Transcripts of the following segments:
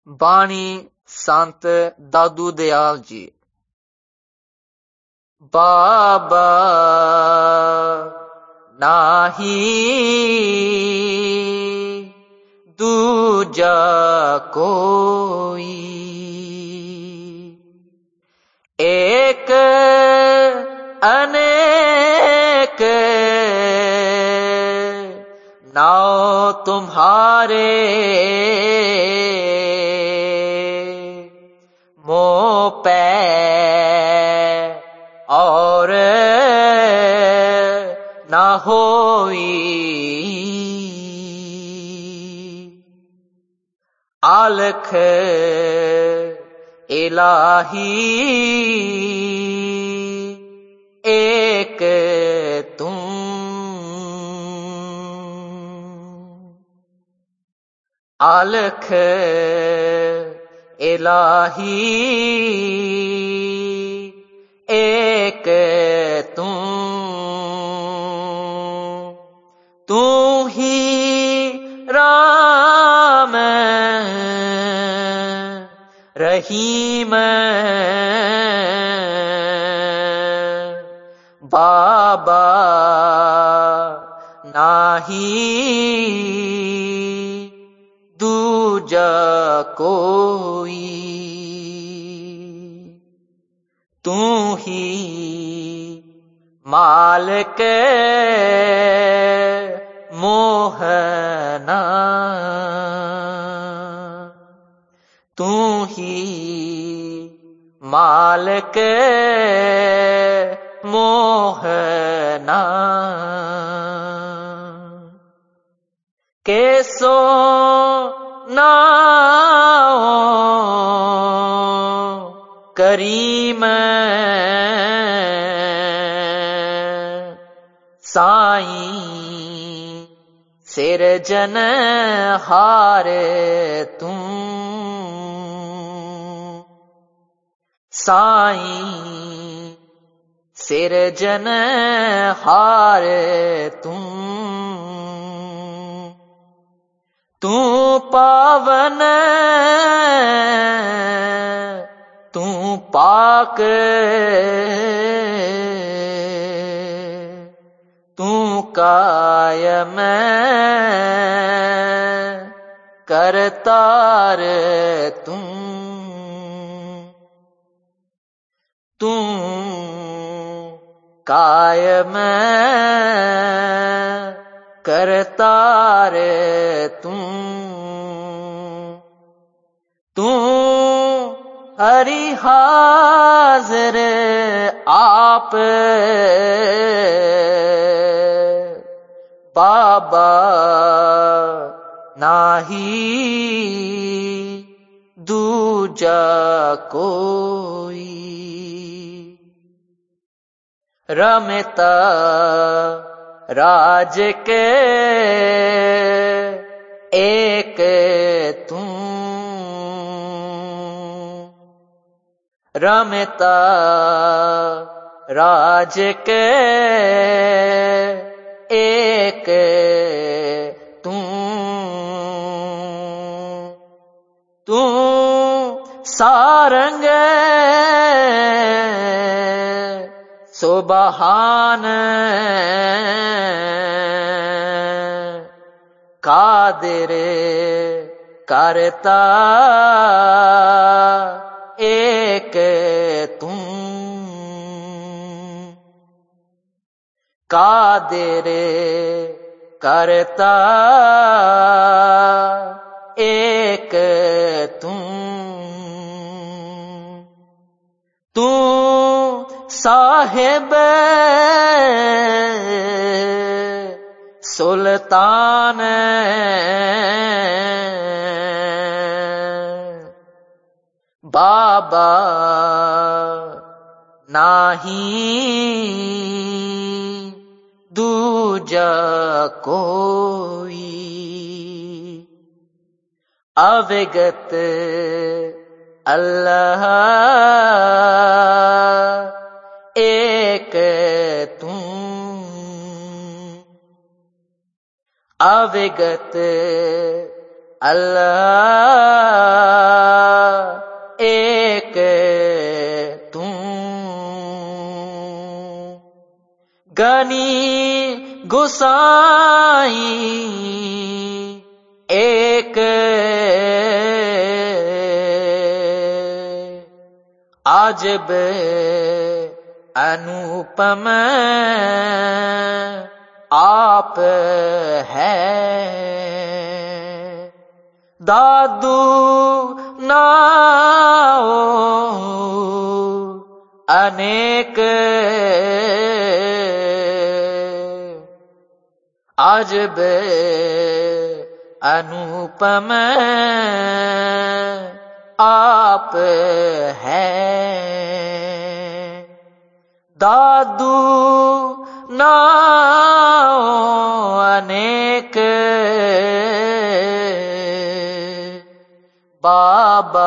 ਬਾਣੀ ਸੰਤ ਦਾਦੂ ਦਿਆਲ ਜੀ। ਬਾਬਾ ਨਾਹੀ ਦੂਜਾ ਕੋਈ, ਏਕ ਅਨੇਕ ਨਾਉ ਤੁਮਹਾਰੇ, मोह पै और न होई, अलख इलाही एक तुम, अलख इलाही एक तू, तू ही राम रहीम, बाबा नाही दूजा कोई, तू ही मालिक मोहना, तू ही मालिक मोहना, कैसो नाओ करीम, साईं सिरजन हार तू, साईं सिरजन हार तू, तू पावन तू पाक, तू कायम करतार तू, तू कायम करतार तू, तू हरि हाज़िर आप, बाबा नाही दूजा कोई, रमता राज के एक तू, रमता राज के एक तू, तू सारंग सुबहान, कादिर करता एक तू, कादिर करता एक तू, तू साहिब सुल्तान, बाबा नाही दूजा कोई, अविगत अल्लाह एक तू, अविगत अल्लाह साईं एक अजब अनुपम आप है। दादू नाओ अनेक अजब अनुपम आप है। दादू नाओ अनेक बाबा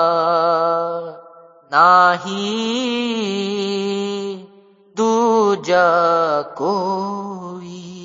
नाही दूजा कोई।